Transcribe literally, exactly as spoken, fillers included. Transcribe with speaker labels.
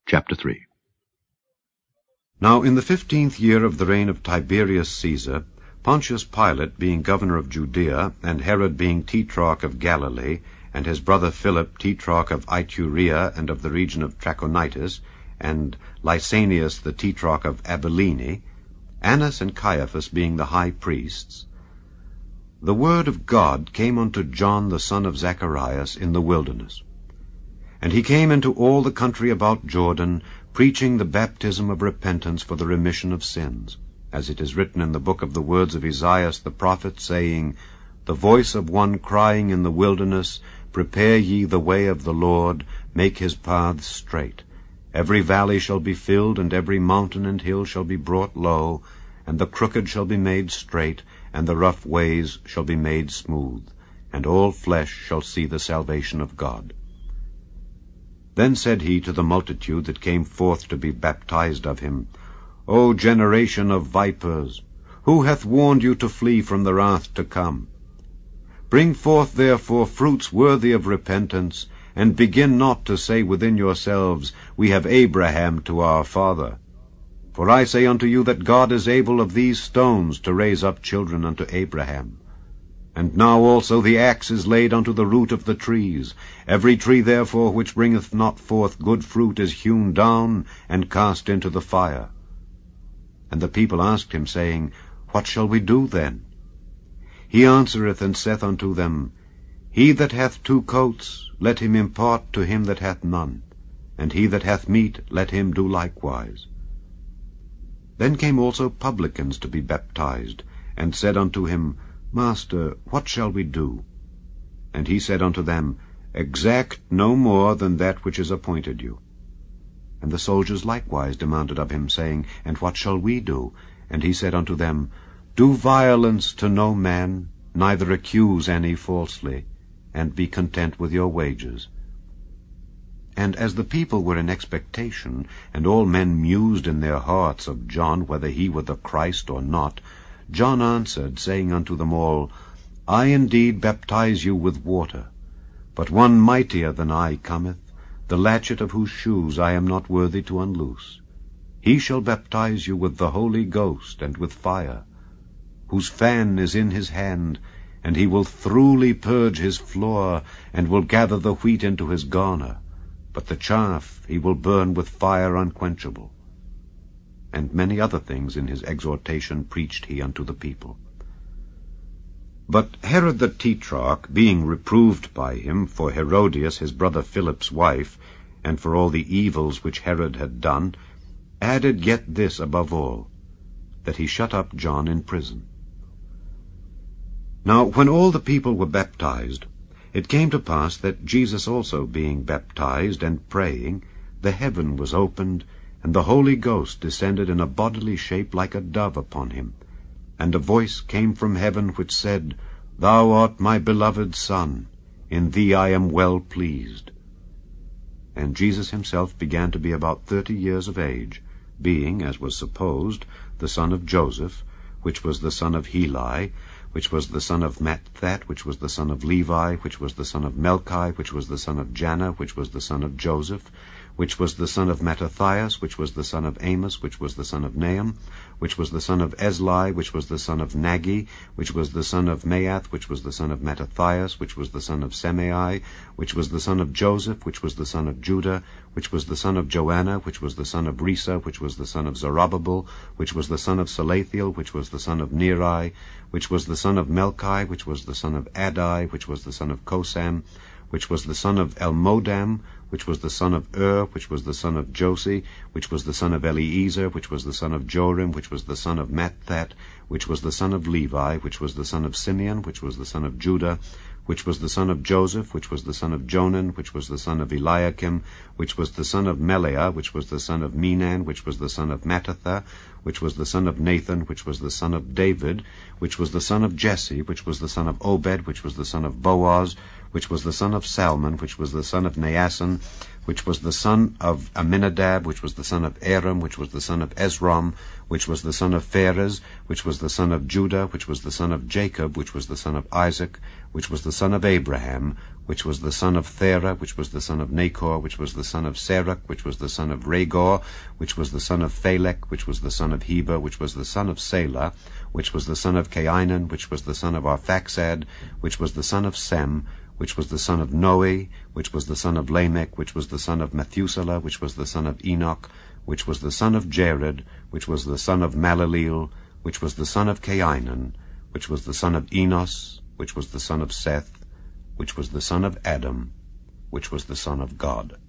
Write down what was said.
Speaker 1: Chapter three.
Speaker 2: Now in the fifteenth year of the reign of Tiberius Caesar, Pontius Pilate being governor of Judea, and Herod being tetrarch of Galilee, and his brother Philip tetrarch of Iturea and of the region of Trachonitis, and Lysanias the tetrarch of Abilene, Annas and Caiaphas being the high priests, the word of God came unto John the son of Zacharias in the wilderness. And he came into all the country about Jordan, preaching the baptism of repentance for the remission of sins, as it is written in the book of the words of Esaias the prophet, saying, The voice of one crying in the wilderness, Prepare ye the way of the Lord, make his paths straight. Every valley shall be filled, and every mountain and hill shall be brought low, and the crooked shall be made straight, and the rough ways shall be made smooth, and all flesh shall see the salvation of God. Then said he to the multitude that came forth to be baptized of him, O generation of vipers, who hath warned you to flee from the wrath to come? Bring forth therefore fruits worthy of repentance, and begin not to say within yourselves, We have Abraham to our father. For I say unto you that God is able of these stones to raise up children unto Abraham. And now also the axe is laid unto the root of the trees. Every tree therefore which bringeth not forth good fruit is hewn down, and cast into the fire. And the people asked him, saying, What shall we do then? He answereth and saith unto them, He that hath two coats, let him impart to him that hath none, and he that hath meat, let him do likewise. Then came also publicans to be baptized, and said unto him, Master, what shall we do? And he said unto them, Exact no more than that which is appointed you. And the soldiers likewise demanded of him, saying, And what shall we do? And he said unto them, Do violence to no man, neither accuse any falsely, and be content with your wages. And as the people were in expectation, and all men mused in their hearts of John, whether he were the Christ or not, John answered, saying unto them all, I indeed baptize you with water, but one mightier than I cometh, the latchet of whose shoes I am not worthy to unloose. He shall baptize you with the Holy Ghost and with fire, whose fan is in his hand, and he will thoroughly purge his floor, and will gather the wheat into his garner, but the chaff he will burn with fire unquenchable. And many other things in his exhortation preached he unto the people. But Herod the tetrarch, being reproved by him for Herodias his brother Philip's wife, and for all the evils which Herod had done, added yet this above all, that he shut up John in prison. Now when all the people were baptized, it came to pass that Jesus also being baptized and praying, the heaven was opened, and the Holy Ghost descended in a bodily shape like a dove upon him. And a voice came from heaven which said, Thou art my beloved Son, in thee I am well pleased. And Jesus himself began to be about thirty years of age, being, as was supposed, the son of Joseph, which was the son of Heli, which was the son of Matthat, which was the son of Levi, which was the son of Melchi, which was the son of Janna, which was the son of Joseph, which was the son of Mattathias, which was the son of Amos, which was the son of Nahum, which was the son of Esli, which was the son of Nagi, which was the son of Maath, which was the son of Mattathias, which was the son of Semei, which was the son of Joseph, which was the son of Judah, which was the son of Joanna, which was the son of Risa, which was the son of Zerubbabel, which was the son of Salathiel, which was the son of Neri, which was the son of Melchi, which was the son of Adai, which was the son of Kosam, which was the son of Elmodam, which was the son of Ur, which was the son of Josi, which was the son of Eliezer, which was the son of Jorim, which was the son of Matthat, which was the son of Levi, which was the son of Simeon, which was the son of Judah, which was the son of Joseph, which was the son of Jonan, which was the son of Eliakim, which was the son of Melea, which was the son of Menan, which was the son of Mattatha, which was the son of Nathan, which was the son of David, which was the son of Jesse, which was the son of Obed, which was the son of Boaz, which was the son of Salmon, which was the son of Naasson, which was the son of Aminadab, which was the son of Aram, which was the son of Esrom, which was the son of Phares, which was the son of Judah, which was the son of Jacob, which was the son of Isaac, which was the son of Abraham, which was the son of Thera, which was the son of Nachor, which was the son of Serach, which was the son of Regor, which was the son of Phalec, which was the son of Heber, which was the son of Salah, which was the son of Cainan, which was the son of Arphaxad, which was the son of Sem, which was the son of Noe, which was the son of Lamech, which was the son of Methuselah, which was the son of Enoch, which was the son of Jared, which was the son of Malaleel, which was the son of Cainan, which was the son of Enos, which was the son of Seth, which was the son of Adam, which was the son of God.